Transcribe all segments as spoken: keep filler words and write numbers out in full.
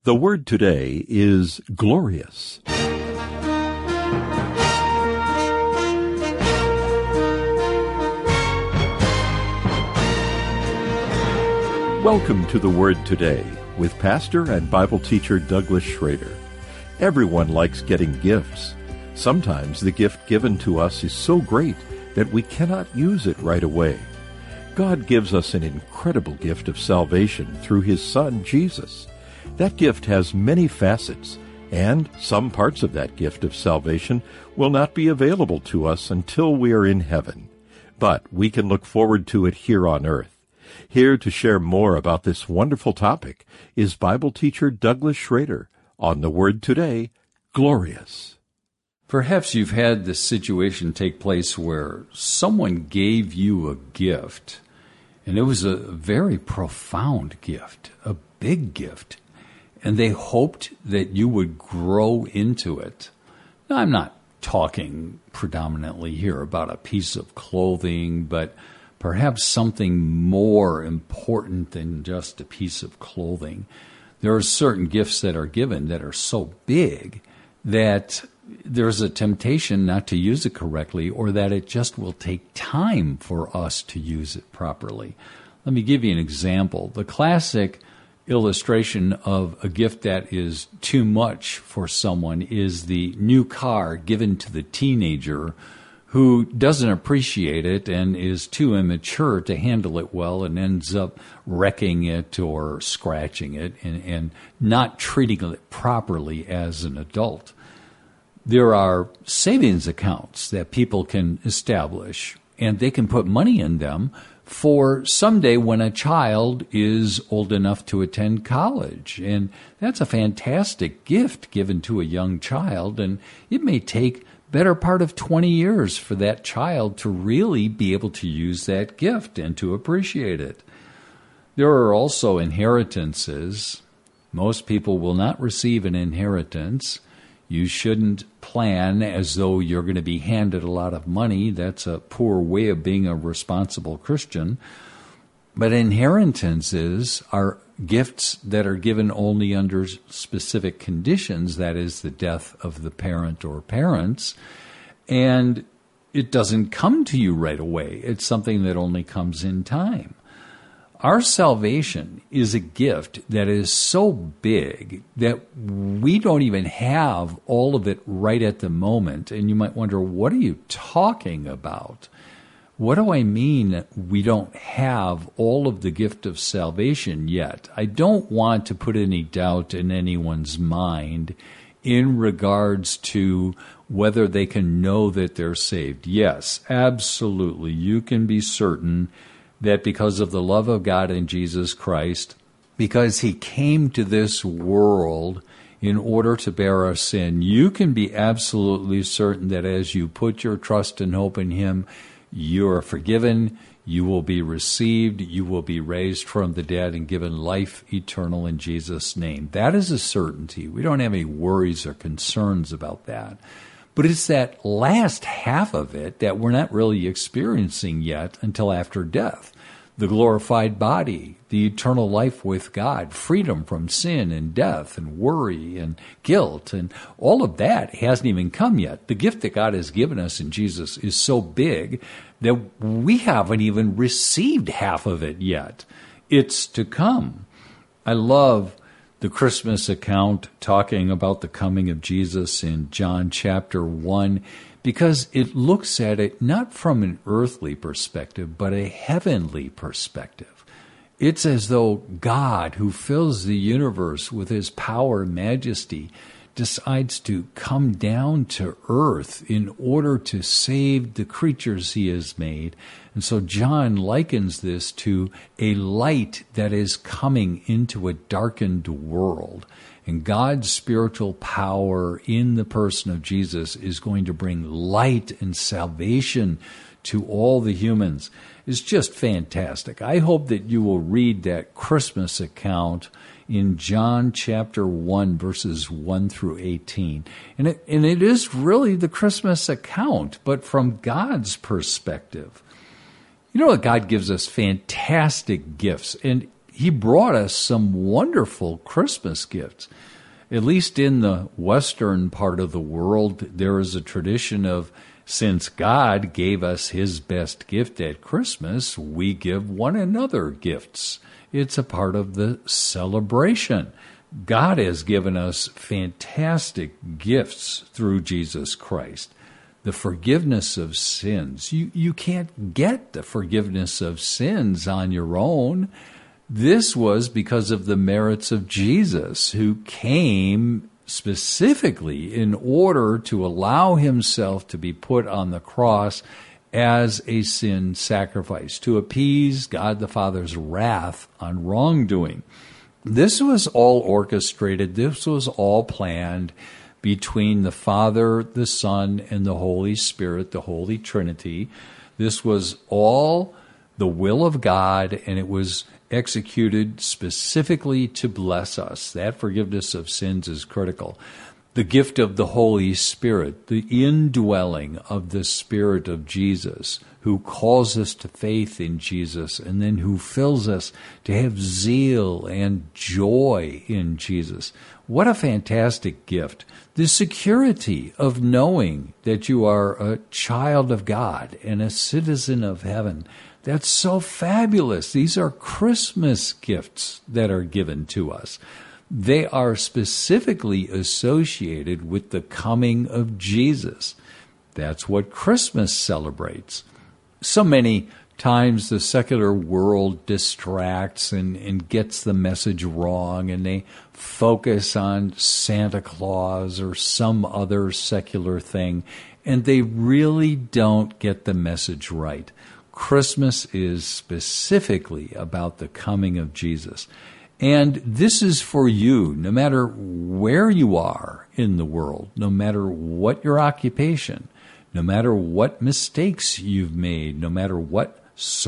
The word today is glorious. Welcome to the Word Today with pastor and Bible teacher Douglas Schrader. Everyone likes getting gifts. Sometimes the gift given to us is so great that we cannot use it right away. God gives us an incredible gift of salvation through His Son, Jesus. That gift has many facets, and some parts of that gift of salvation will not be available to us until we are in heaven. But we can look forward to it here on earth. Here to share more about this wonderful topic is Bible teacher Douglas Schrader on the Word Today, Glorious. Perhaps you've had this situation take place where someone gave you a gift, and it was a very profound gift, a big gift, and they hoped that you would grow into it. Now, I'm not talking predominantly here about a piece of clothing, but perhaps something more important than just a piece of clothing. There are certain gifts that are given that are so big that there's a temptation not to use it correctly, or that it just will take time for us to use it properly. Let me give you an example. The classic illustration of a gift that is too much for someone is the new car given to the teenager who doesn't appreciate it and is too immature to handle it well and ends up wrecking it or scratching it and, and not treating it properly as an adult. There are savings accounts that people can establish, and they can put money in them for someday when a child is old enough to attend college. And that's a fantastic gift given to a young child, and it may take better part of twenty years for that child to really be able to use that gift and to appreciate it. There are also inheritances. Most people will not receive an inheritance. You shouldn't plan as though you're going to be handed a lot of money. That's a poor way of being a responsible Christian. But inheritances are gifts that are given only under specific conditions, that is, the death of the parent or parents, and it doesn't come to you right away. It's something that only comes in time. Our salvation is a gift that is so big that we don't even have all of it right at the moment, and you might wonder, what are you talking about? What do I mean we don't have all of the gift of salvation yet? I don't want to put any doubt in anyone's mind in regards to whether they can know that they're saved. Yes, absolutely. You can be certain that because of the love of God in Jesus Christ, because He came to this world in order to bear our sin, you can be absolutely certain that as you put your trust and hope in Him, you are forgiven, you will be received, you will be raised from the dead and given life eternal in Jesus' name. That is a certainty. We don't have any worries or concerns about that. But it's that last half of it that we're not really experiencing yet until after death. The glorified body, the eternal life with God, freedom from sin and death and worry and guilt, and all of that hasn't even come yet. The gift that God has given us in Jesus is so big that we haven't even received half of it yet. It's to come. I love the Christmas account talking about the coming of Jesus in John chapter one, because it looks at it not from an earthly perspective, but a heavenly perspective. It's as though God, who fills the universe with His power and majesty, decides to come down to earth in order to save the creatures He has made. And so John likens this to a light that is coming into a darkened world. And God's spiritual power in the person of Jesus is going to bring light and salvation to all the humans. It's just fantastic. I hope that you will read that Christmas account in John chapter one, verses one through eighteen. And it, and it is really the Christmas account, but from God's perspective. You know what? God gives us fantastic gifts, and he brought us some wonderful Christmas gifts. At least in the western part of the world, there is a tradition of, since God gave us his best gift at Christmas, we give one another gifts. It's a part of the celebration. God has given us fantastic gifts through Jesus Christ. The forgiveness of sins. You, you can't get the forgiveness of sins on your own. This was because of the merits of Jesus, who came specifically in order to allow himself to be put on the cross as a sin sacrifice, to appease God the Father's wrath on wrongdoing. This was all orchestrated, this was all planned between the Father, the Son, and the Holy Spirit, the Holy Trinity. This was all the will of God, and it was executed specifically to bless us. That forgiveness of sins is critical. The gift of the Holy Spirit, the indwelling of the Spirit of Jesus, who calls us to faith in Jesus, and then who fills us to have zeal and joy in Jesus. What a fantastic gift. The security of knowing that you are a child of God and a citizen of heaven. That's so fabulous. These are Christmas gifts that are given to us. They are specifically associated with the coming of Jesus. That's what Christmas celebrates. So many times the secular world distracts and, and gets the message wrong, and they focus on Santa Claus or some other secular thing, and they really don't get the message right. Christmas is specifically about the coming of Jesus. And this is for you, no matter where you are in the world, no matter what your occupation, no matter what mistakes you've made, no matter what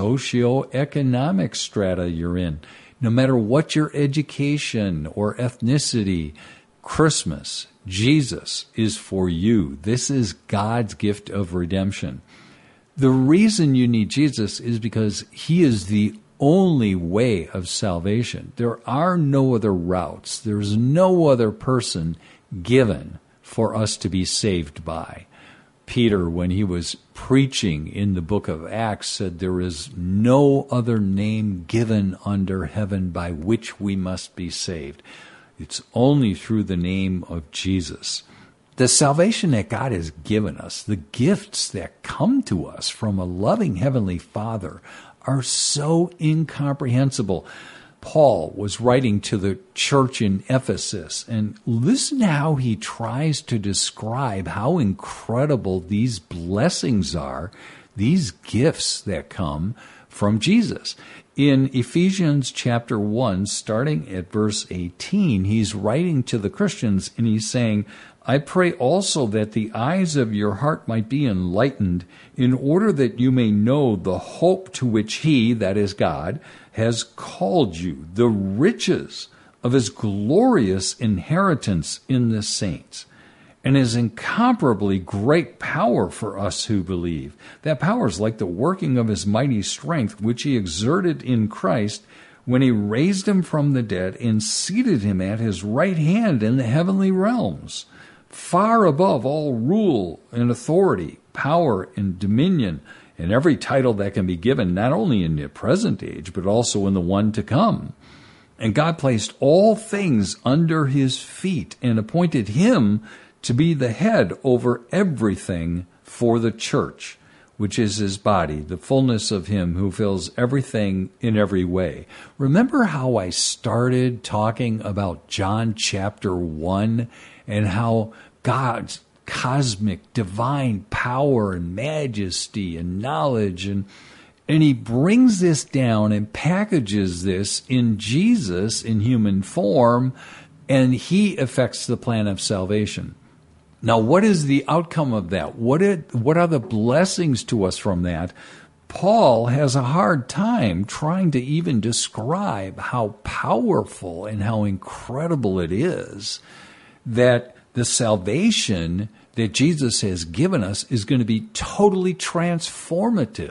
socioeconomic strata you're in, no matter what your education or ethnicity, Christmas, Jesus is for you. This is God's gift of redemption. The reason you need Jesus is because he is the only way of salvation. There are no other routes. There's no other person given for us to be saved by. Peter, when he was preaching in the book of Acts, said there is no other name given under heaven by which we must be saved. It's only through the name of Jesus. The salvation that God has given us, the gifts that come to us from a loving Heavenly Father, are so incomprehensible. Paul was writing to the church in Ephesus, and listen to how he tries to describe how incredible these blessings are, these gifts that come from Jesus. In Ephesians chapter one, starting at verse eighteen, he's writing to the Christians, and he's saying, I pray also that the eyes of your heart might be enlightened, in order that you may know the hope to which he, that is God, has called you, the riches of his glorious inheritance in the saints, and his incomparably great power for us who believe. That power is like the working of his mighty strength, which he exerted in Christ when he raised him from the dead and seated him at his right hand in the heavenly realms, far above all rule and authority, power and dominion, and every title that can be given, not only in the present age, but also in the one to come. And God placed all things under his feet and appointed him to be the head over everything for the church, which is his body, the fullness of him who fills everything in every way. Remember how I started talking about John chapter one and how God's cosmic, divine power and majesty and knowledge, and and he brings this down and packages this in Jesus in human form, and he effects the plan of salvation. Now, what is the outcome of that? What it, what are the blessings to us from that? Paul has a hard time trying to even describe how powerful and how incredible it is that the salvation that Jesus has given us is going to be totally transformative.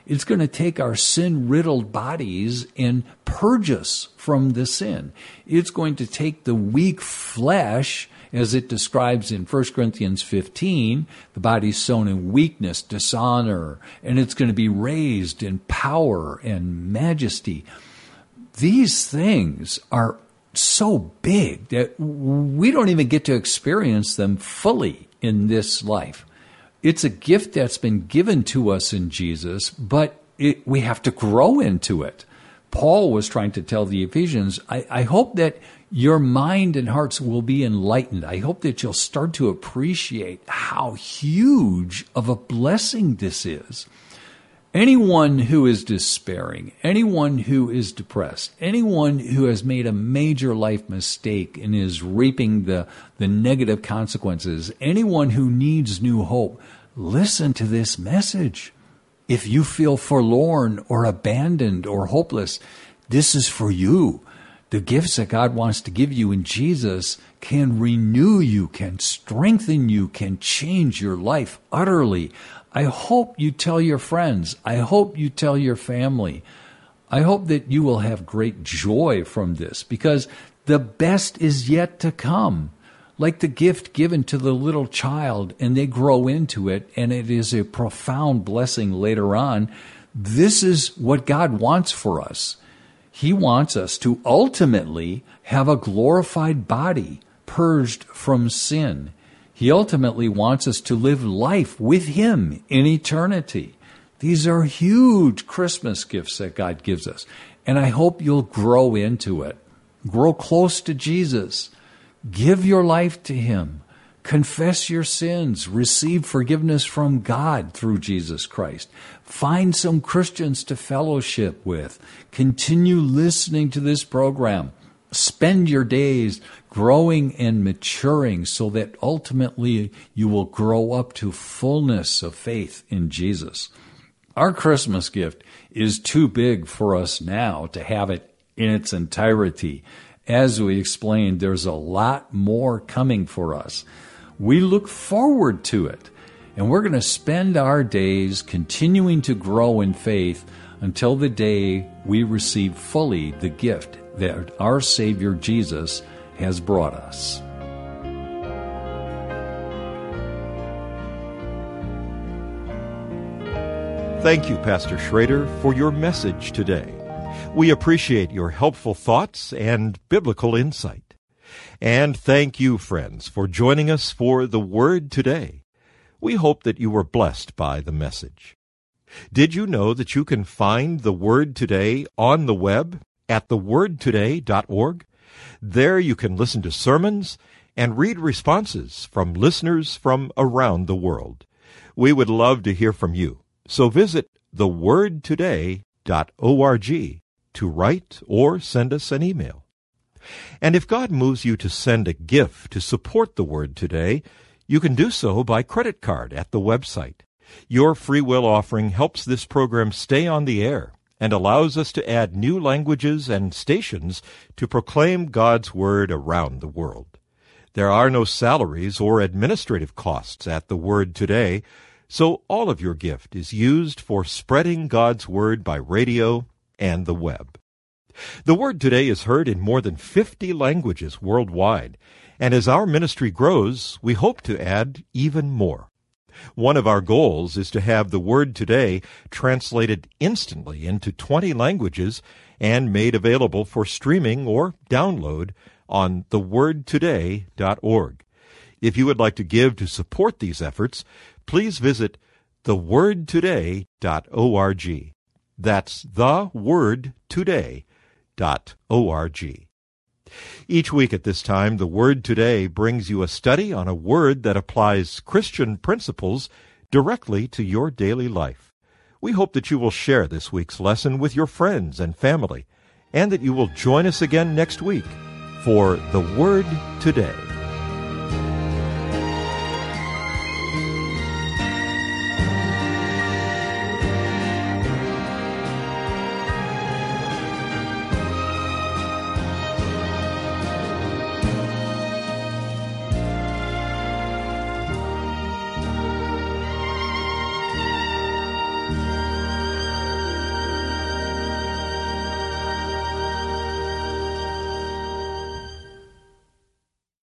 It's going to take our sin-riddled bodies and purge us from the sin. It's going to take the weak flesh, as it describes in First Corinthians fifteen, the body's sown in weakness, dishonor, and it's going to be raised in power and majesty. These things are so big that we don't even get to experience them fully in this life. It's a gift that's been given to us in Jesus, but it, we have to grow into it. Paul was trying to tell the Ephesians, I, I hope that your mind and hearts will be enlightened. I hope that you'll start to appreciate how huge of a blessing this is. Anyone who is despairing, anyone who is depressed, anyone who has made a major life mistake and is reaping the, the negative consequences, anyone who needs new hope, listen to this message. If you feel forlorn or abandoned or hopeless, this is for you. The gifts that God wants to give you in Jesus can renew you, can strengthen you, can change your life utterly. I hope you tell your friends. I hope you tell your family. I hope that you will have great joy from this, because the best is yet to come. Like the gift given to the little child, and they grow into it, and it is a profound blessing later on. This is what God wants for us. He wants us to ultimately have a glorified body, purged from sin. He ultimately wants us to live life with Him in eternity. These are huge Christmas gifts that God gives us. And I hope you'll grow into it. Grow close to Jesus. Give your life to Him. Confess your sins. Receive forgiveness from God through Jesus Christ. Find some Christians to fellowship with. Continue listening to this program. Spend your days growing and maturing so that ultimately you will grow up to fullness of faith in Jesus. Our Christmas gift is too big for us now to have it in its entirety. As we explained, there's a lot more coming for us. We look forward to it, and we're going to spend our days continuing to grow in faith until the day we receive fully the gift that our Savior Jesus has brought us. Thank you, Pastor Schrader, for your message today. We appreciate your helpful thoughts and biblical insight. And thank you, friends, for joining us for The Word Today. We hope that you were blessed by the message. Did you know that you can find The Word Today on the web at the word today dot org? There you can listen to sermons and read responses from listeners from around the world. We would love to hear from you, so visit the word today dot org to write or send us an email. And if God moves you to send a gift to support The Word Today, you can do so by credit card at the website. Your free will offering helps this program stay on the air and allows us to add new languages and stations to proclaim God's Word around the world. There are no salaries or administrative costs at The Word Today, so all of your gift is used for spreading God's Word by radio and the web. The Word Today is heard in more than fifty languages worldwide, and as our ministry grows, we hope to add even more. One of our goals is to have The Word Today translated instantly into twenty languages and made available for streaming or download on the word today dot org. If you would like to give to support these efforts, please visit the word today dot org. That's the word today dot org. Each week at this time, The Word Today brings you a study on a word that applies Christian principles directly to your daily life. We hope that you will share this week's lesson with your friends and family, and that you will join us again next week for The Word Today.